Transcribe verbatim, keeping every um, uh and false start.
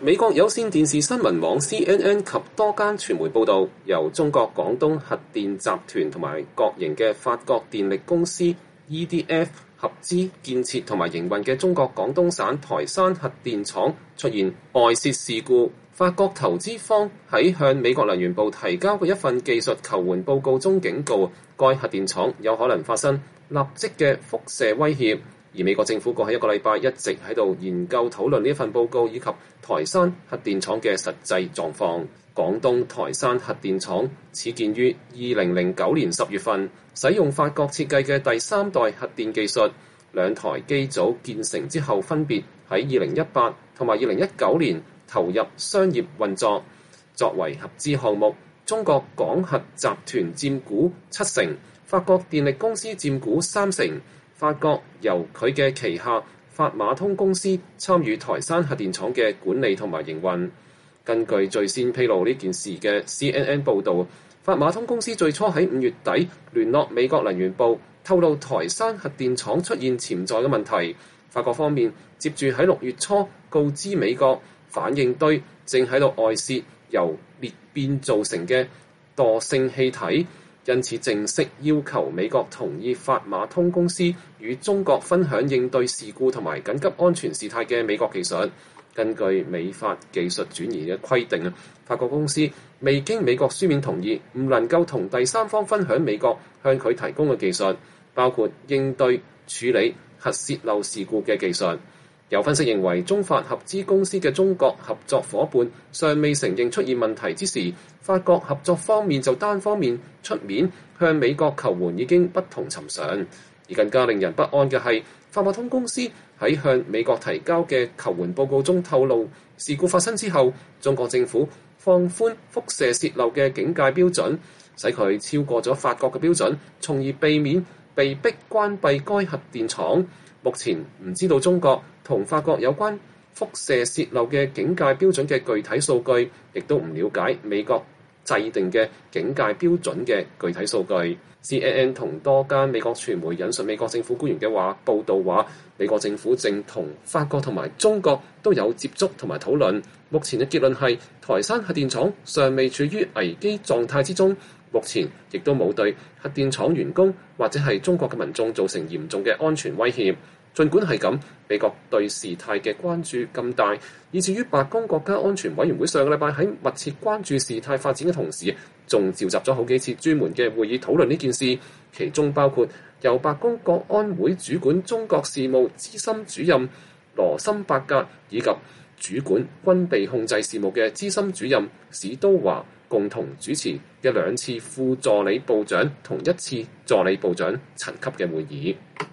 美國有線電視新聞網 C N N 及多間傳媒報導，由中國廣東核電集團同埋國營嘅法國電力公司 E D F 合資建設同埋營運嘅中國廣東省台山核電廠出現外泄事故。法國投資方喺向美國能源部提交嘅一份技術求援報告中警告，該核電廠有可能發生立即嘅輻射威脅。而美國政府過去一個禮拜一直喺度研究討論呢一份報告以及台山核電廠嘅實際狀況。廣東台山核電廠始建於二零零九年十月份，使用法國設計嘅第三代核電技術。兩台機組建成之後，分別喺二零一八同埋二零一九年投入商業運作。作為合資項目，中國廣核集團佔股七成，法國電力公司佔股三成。法國由佢嘅旗下法馬通公司參與台山核電廠嘅管理同埋營運。根據最先披露呢件事嘅 C N N 報導，法馬通公司最初喺五月底聯絡美國能源部，透露台山核電廠出現潛在嘅問題。法國方面接住喺六月初告知美國，反應堆正喺度外泄由裂變造成嘅惰性氣體。因此正式要求美國同意法馬通公司與中國分享應對事故同埋緊急安全事態嘅美國技術。根據美法技術轉移嘅規定，法國公司未經美國書面同意，唔能夠同第三方分享美國向佢提供嘅技術，包括應對處理核泄漏事故嘅技術。有分析認為，中法合資公司嘅中國合作伙伴尚未承認出現問題之時，法國合作方面就單方面出面向美國求援，已經不同尋常。而更加令人不安嘅係，法馬通公司喺向美國提交嘅求援報告中透露，事故發生之後，中國政府放寬輻射泄漏嘅警戒標準，使佢超過咗法國嘅標準，從而避免被迫關閉該核電廠。目前唔知道中國同法國有關輻射泄漏嘅警戒標準嘅具體數據，亦都唔了解美國制定嘅警戒標準嘅具體數據。C N N 同多間美國傳媒引述美國政府官員嘅話報道話，美國政府正同法國同埋中國都有接觸同埋討論。目前嘅結論係台山核電廠尚未處於危機狀態之中，目前亦都冇對核電廠員工或者係中國嘅民眾造成嚴重嘅安全威脅。儘管係咁，美國對事態嘅關注咁大，以至於白宮國家安全委員會上個禮拜喺密切關注事態發展嘅同時，仲召集咗好幾次專門嘅會議討論呢件事，其中包括由白宮國安會主管中國事務資深主任羅森伯格以及主管軍備控制事務嘅資深主任史都華共同主持嘅兩次副助理部長同一次助理部長層級嘅會議。